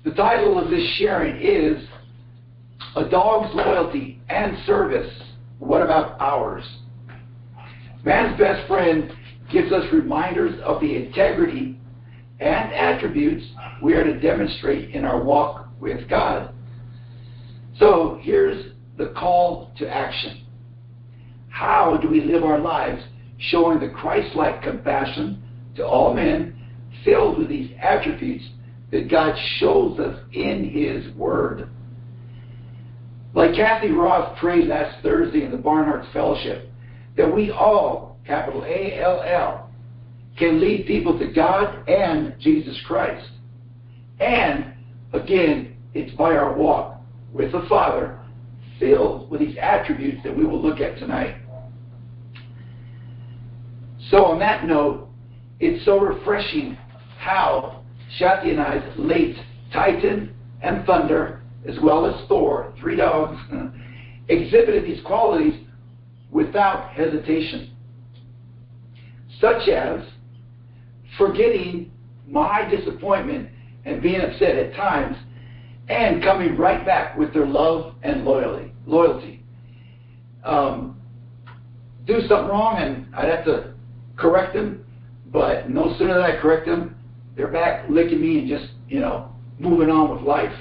The title of this sharing is A Dog's Loyalty and Service. What about ours? Man's best friend gives us reminders of the integrity and attributes we are to demonstrate in our walk with God. So here's the call to action. How do we live our lives showing the Christ-like compassion to all men, filled with these attributes that God shows us in His Word? Like Kathy Roth prayed last Thursday in the Barnhardt Fellowship, that we all, capital A-L-L, can lead people to God and Jesus Christ. And, again, it's by our walk with the Father, filled with these attributes that we will look at tonight. So on that note, it's so refreshing how Shati and I's late Titan and Thunder, as well as Thor, 3 dogs, exhibited these qualities without hesitation. Such as forgetting my disappointment and being upset at times, and coming right back with their love and loyalty. Do something wrong and I'd have to correct them, but no sooner than I correct them, they're back licking me and just, moving on with life.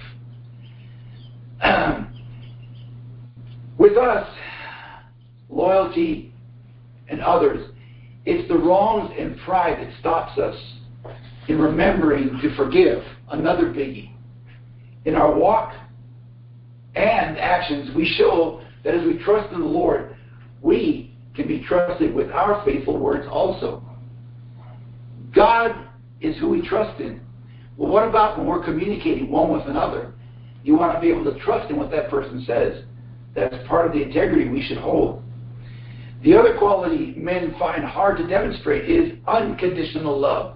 With us, loyalty and others, it's the wrongs and pride that stops us in remembering to forgive. Another biggie. In our walk and actions, we show that as we trust in the Lord, we can be trusted with our faithful words also. God is who we trust in. Well, what about when we're communicating one with another? You want to be able to trust in what that person says. That's part of the integrity we should hold. The other quality men find hard to demonstrate is unconditional love.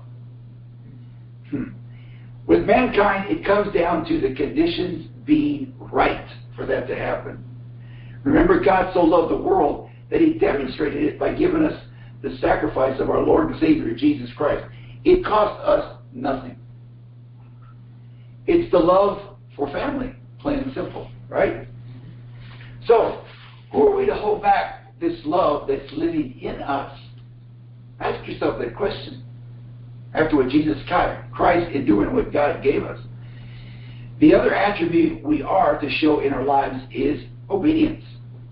With mankind, it comes down to the conditions being right for that to happen. Remember, God so loved the world that He demonstrated it by giving us the sacrifice of our Lord and Savior, Jesus Christ. It cost us nothing. It's the love for family, plain and simple, right? So, who are we to hold back this love that's living in us? Ask yourself that question. After what Jesus Christ is doing, what God gave us. The other attribute we are to show in our lives is obedience.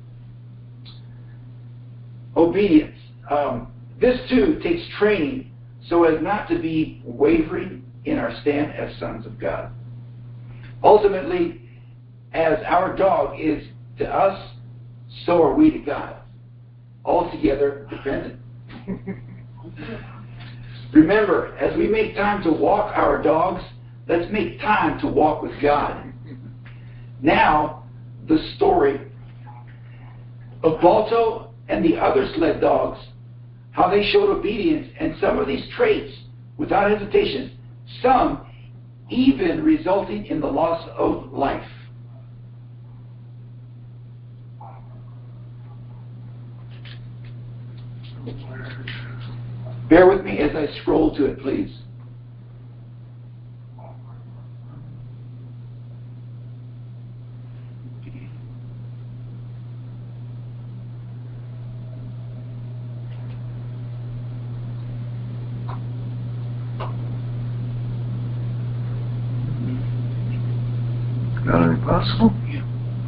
Obedience. This too takes training so as not to be wavering in our stand as sons of God. Ultimately, as our dog is to us, so are we to God. Altogether dependent. Remember, as we make time to walk our dogs, let's make time to walk with God. Now, the story of Balto and the other sled dogs, how they showed obedience and some of these traits without hesitation, some even resulting in the loss of life. Bear with me as I scroll to it, please. Got any possible? Yeah.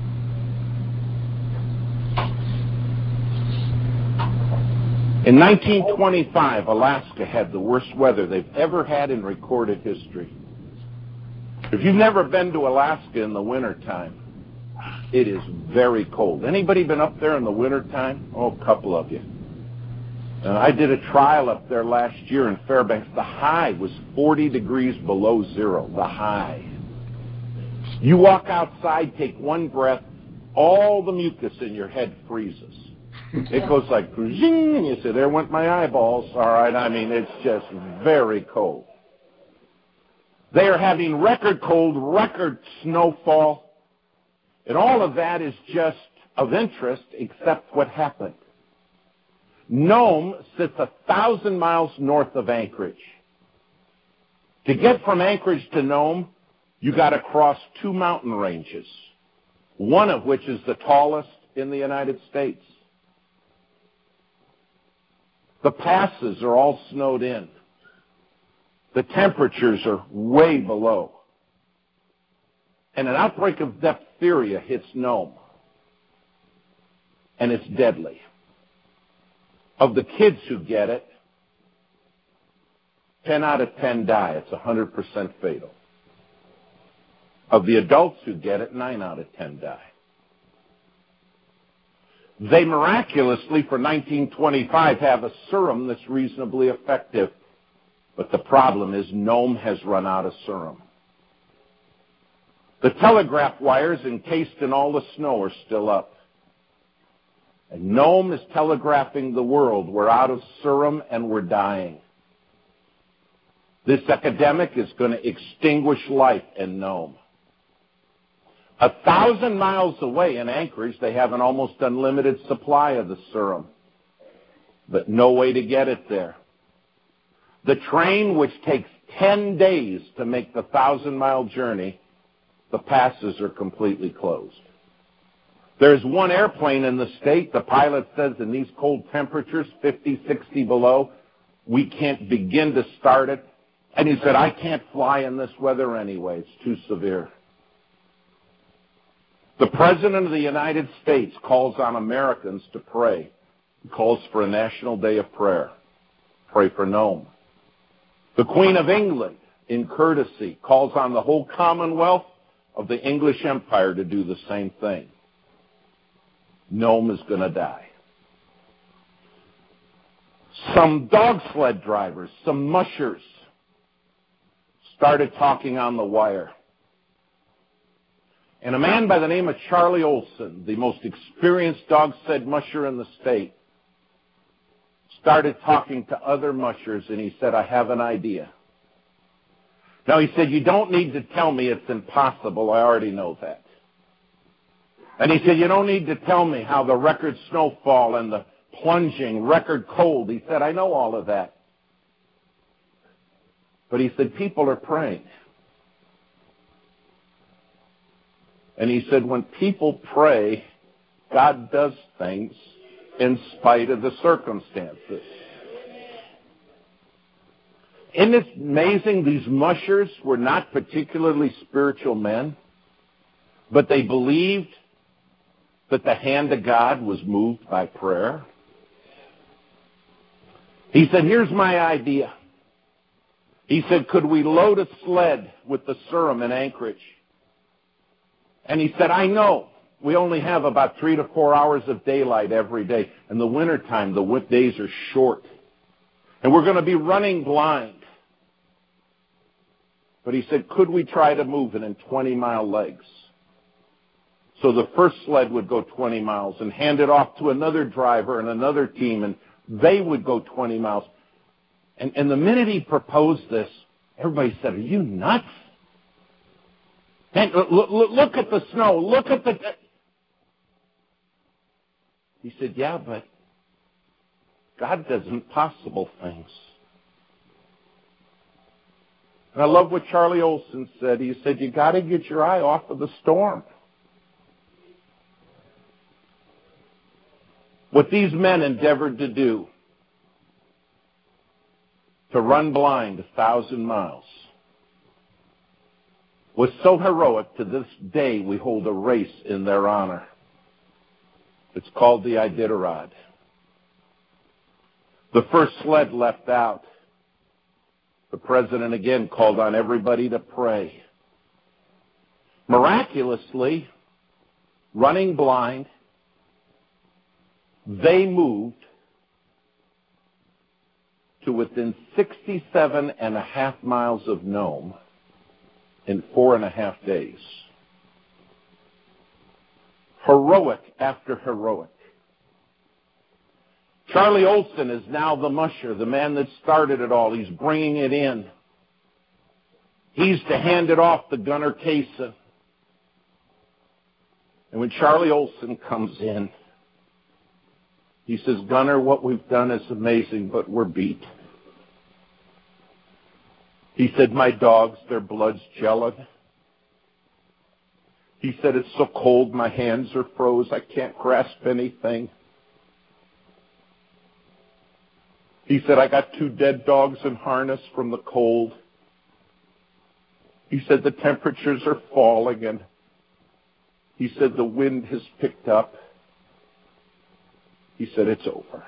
In 1925, Alaska had the worst weather they've ever had in recorded history. If you've never been to Alaska in the wintertime, it is very cold. Anybody been up there in the wintertime? Oh, a couple of you. I did a trial up there last year in Fairbanks. The high was 40 degrees below zero, the high. You walk outside, take one breath, all the mucus in your head freezes. It goes like, zing, and you say, there went my eyeballs. All right, I mean, it's just very cold. They are having record cold, record snowfall, and all of that is just of interest except what happened. Nome sits 1,000 miles north of Anchorage. To get from Anchorage to Nome, You got to cross 2 mountain ranges, one of which is the tallest in the United States. The passes are all snowed in. The temperatures are way below. And an outbreak of diphtheria hits Nome. And it's deadly. Of the kids who get it, 10 out of 10 die. It's 100% fatal. Of the adults who get it, 9 out of 10 die. They miraculously, for 1925, have a serum that's reasonably effective. But the problem is Nome has run out of serum. The telegraph wires encased in all the snow are still up. And Nome is telegraphing the world, we're out of serum and we're dying. This epidemic is going to extinguish life in Nome. 1,000 miles away in Anchorage, they have an almost unlimited supply of the serum, but no way to get it there. The train, which takes 10 days to make the 1,000-mile journey, the passes are completely closed. There's one airplane in the state, the pilot says in these cold temperatures, 50, 60 below, we can't begin to start it. And he said, I can't fly in this weather anyway, it's too severe. The President of the United States calls on Americans to pray. He calls for a national day of prayer. Pray for Nome. The Queen of England, in courtesy, calls on the whole Commonwealth of the English Empire to do the same thing. Nome is going to die. Some dog sled drivers, some mushers, started talking on the wire. And a man by the name of Charlie Olson, the most experienced dog sled musher in the state, started talking to other mushers, and he said, I have an idea. Now, he said, you don't need to tell me it's impossible. I already know that. And he said, you don't need to tell me how the record snowfall and the plunging record cold. He said, I know all of that. But he said, people are praying. And he said, when people pray, God does things in spite of the circumstances. Isn't it amazing? These mushers were not particularly spiritual men, but they believed that the hand of God was moved by prayer. He said, here's my idea. He said, could we load a sled with the serum in Anchorage? And he said, I know we only have about 3 to 4 hours of daylight every day. In the wintertime, the days are short. And we're going to be running blind. But he said, could we try to move it in 20-mile legs? So the first sled would go 20 miles and hand it off to another driver and another team, and they would go 20 miles. And the minute he proposed this, everybody said, are you nuts? And look at the snow. Look at the... He said, yeah, but God does impossible things. And I love what Charlie Olson said. He said, you got to get your eye off of the storm. What these men endeavored to do, to run blind 1,000 miles, was so heroic. To this day, we hold a race in their honor. It's called the Iditarod. The first sled left out. The president again called on everybody to pray. Miraculously, running blind, they moved to within 67.5 miles of Nome in 4.5 days. Heroic after heroic. Charlie Olson is now the musher, the man that started it all. He's bringing it in. He's to hand it off to Gunnar Kaysen. And when Charlie Olson comes in, he says, Gunnar, what we've done is amazing, but we're beat. He said, my dogs, their blood's gelling. He said, it's so cold, my hands are froze, I can't grasp anything. He said, I got 2 dead dogs in harness from the cold. He said, the temperatures are falling, and he said, the wind has picked up. He said, it's over.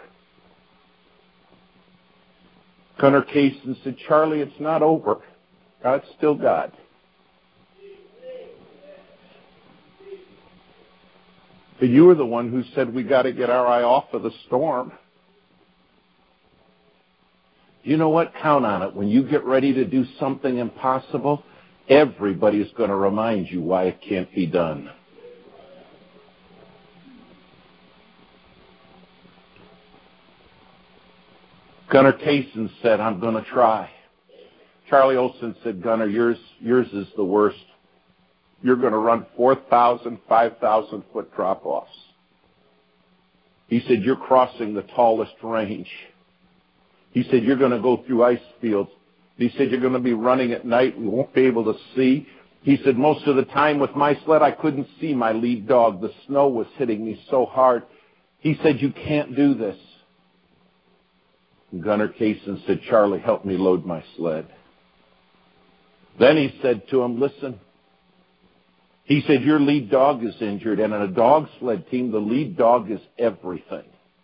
Gunnar Kaysen said, Charlie, it's not over. God's still God. But you were the one who said we got to get our eye off of the storm. You know what? Count on it. When you get ready to do something impossible, everybody's going to remind you why it can't be done. Gunnar Kaysen said, I'm going to try. Charlie Olson said, Gunnar, yours is the worst. You're going to run 4,000, 5,000 foot drop-offs. He said, you're crossing the tallest range. He said, you're going to go through ice fields. He said, you're going to be running at night. We won't be able to see. He said, most of the time with my sled, I couldn't see my lead dog. The snow was hitting me so hard. He said, you can't do this. And Gunnar Kaysen said, Charlie, help me load my sled. Then he said to him, listen. He said, your lead dog is injured, and in a dog sled team, the lead dog is everything.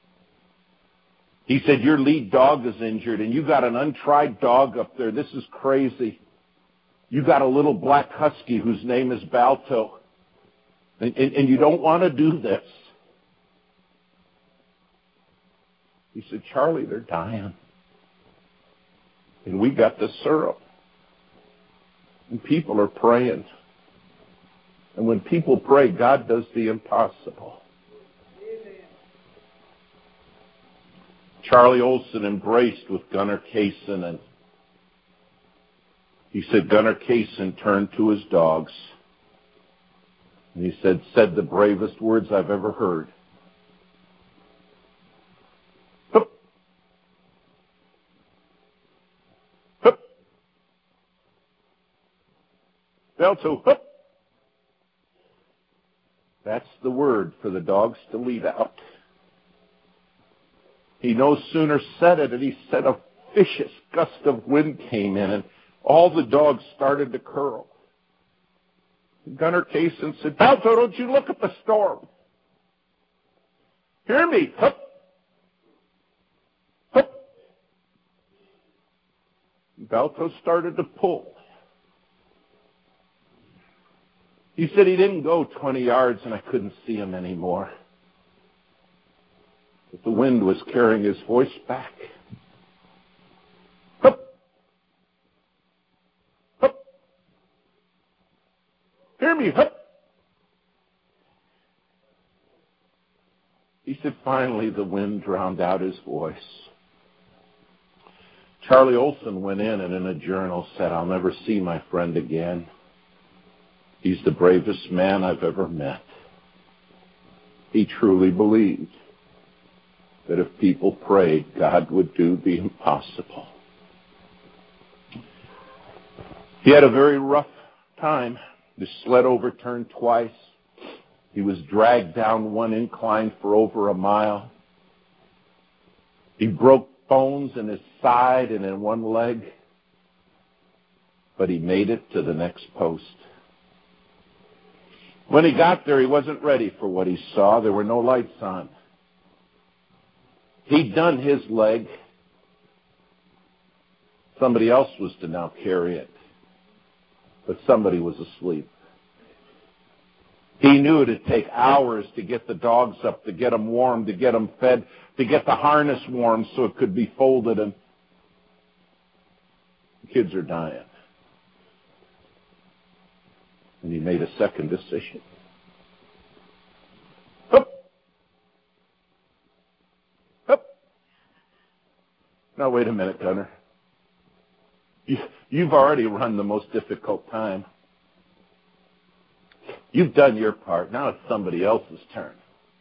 He said, your lead dog is injured, and you got an untried dog up there. This is crazy. You got a little black husky whose name is Balto, and you don't want to do this. He said, Charlie, they're dying. And we got the syrup. And people are praying. And when people pray, God does the impossible. Amen. Charlie Olson embraced with Gunnar Kaysen, and he said Gunnar Kaysen turned to his dogs, and he said the bravest words I've ever heard. Hup. Hup. Balto, hup. That's the word for the dogs to lead out. He no sooner said it, and he said a vicious gust of wind came in, and all the dogs started to curl. Gunnar Kaysen said, Balto, don't you look at the storm. Hear me. Hup. Hup. Balto started to pull. He said he didn't go 20 yards and I couldn't see him anymore. But the wind was carrying his voice back. Hup! Hup! Hear me, hup! He said finally the wind drowned out his voice. Charlie Olson went in and in a journal said, I'll never see my friend again. He's the bravest man I've ever met. He truly believed that if people prayed, God would do the impossible. He had a very rough time. His sled overturned twice. He was dragged down one incline for over a mile. He broke bones in his side and in one leg, but he made it to the next post. When he got there, he wasn't ready for what he saw. There were no lights on. He'd done his leg. Somebody else was to now carry it. But somebody was asleep. He knew it'd take hours to get the dogs up, to get them warm, to get them fed, to get the harness warm so it could be folded, and the kids are dying. And he made a second decision. Hup! Hup! Now, wait a minute, Gunnar. You've already run the most difficult time. You've done your part. Now it's somebody else's turn.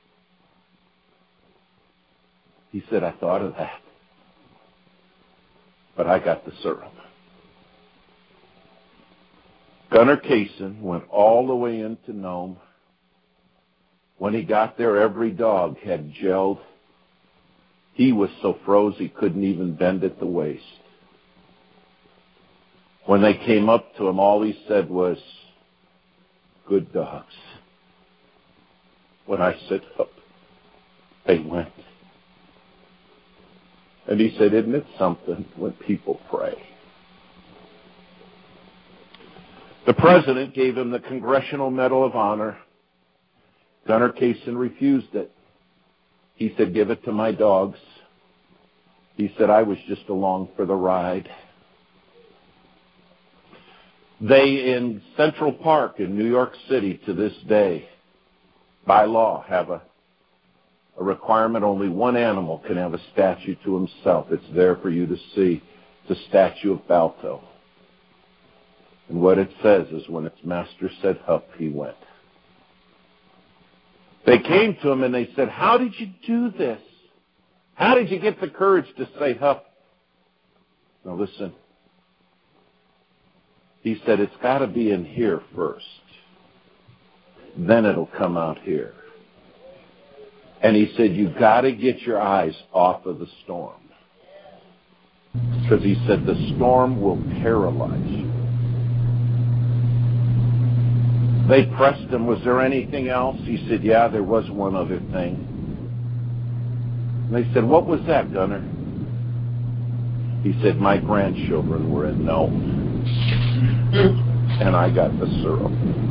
He said, I thought of that. But I got the syrup. Gunnar Kaysen went all the way into Nome. When he got there, every dog had gelled. He was so froze he couldn't even bend at the waist. When they came up to him, all he said was, "Good dogs." When I said up, they went. And he said, "Isn't it something when people pray?" The president gave him the Congressional Medal of Honor. Gunnar Kaysen refused it. He said, "Give it to my dogs." He said, "I was just along for the ride." They, in Central Park in New York City to this day, by law, have a requirement only one animal can have a statue to himself. It's there for you to see. It's a statue of Balto. And what it says is when its master said hup, he went. They came to him and they said, "How did you do this? How did you get the courage to say hup?" Now listen. He said, "It's got to be in here first. Then it'll come out here." And he said, "You got to get your eyes off of the storm." Because he said, the storm will paralyze you. They pressed him, "Was there anything else?" He said, "Yeah, there was one other thing." And they said, "What was that, Gunnar?" He said, "My grandchildren were in Nome, and I got the syrup."